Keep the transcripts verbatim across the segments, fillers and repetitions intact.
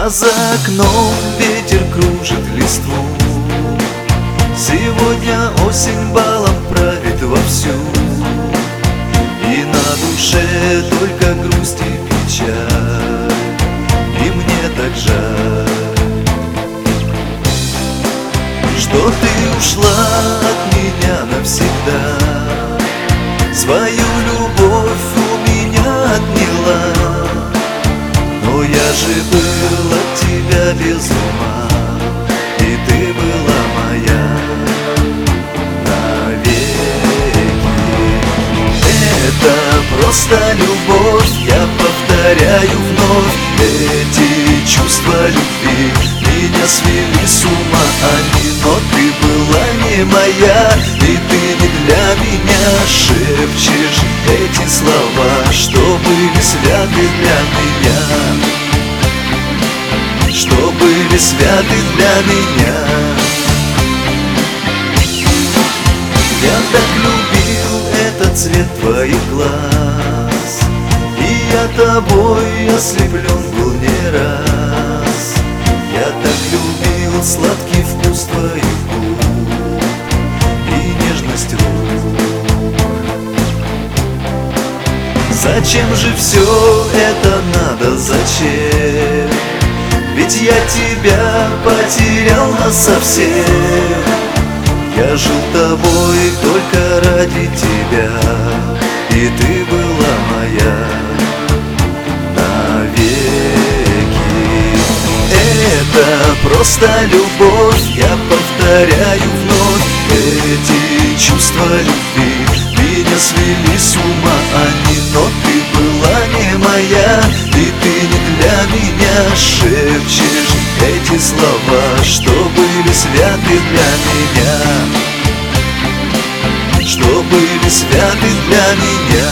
А за окном ветер кружит листву. Сегодня осень балом правит вовсю, и на душе только грусть и печаль, и мне так жаль, что ты ушла от меня навсегда. Свою любовь у меня отняла, но я же был от тебя без ума, и ты была моя навеки. Это просто любовь, я повторяю вновь. Эти чувства любви меня свели с ума они, но ты была не моя, и ты не для меня шепчешь эти слова, что были святы для меня, что были святы для меня. Я так любил этот цвет твоих глаз, и я тобой ослеплен был не раз. Я так любил сладкий вкус твоих губ и нежность рук. Зачем же все это надо, зачем? Ведь я тебя потерял насовсем. Я жил тобой только ради тебя, и ты была моя навеки. Это просто любовь, я повторяю вновь. Эти чувства любви меня свели с ума они, но ты была не моя, и ты не для меня шепчешь эти слова, что были святы для меня, что были святы для меня.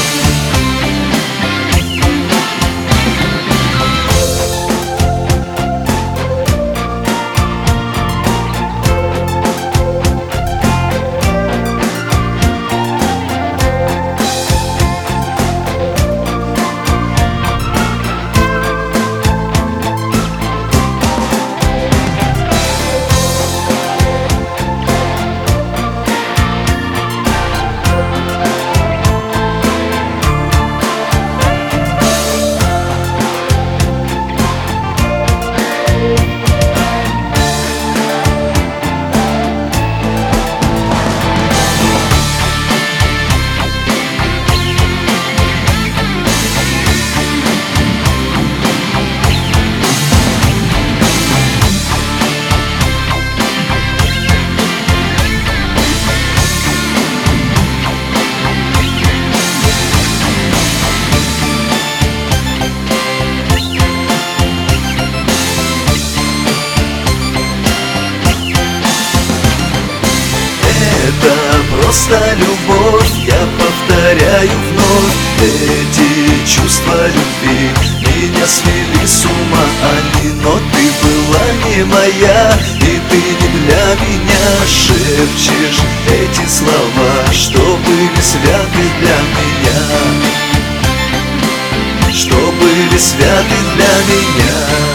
Это просто любовь, я повторяю вновь. Эти чувства любви меня свели с ума они, но ты была не моя, и ты не для меня шепчешь эти слова, что были святы для меня, что были святы для меня.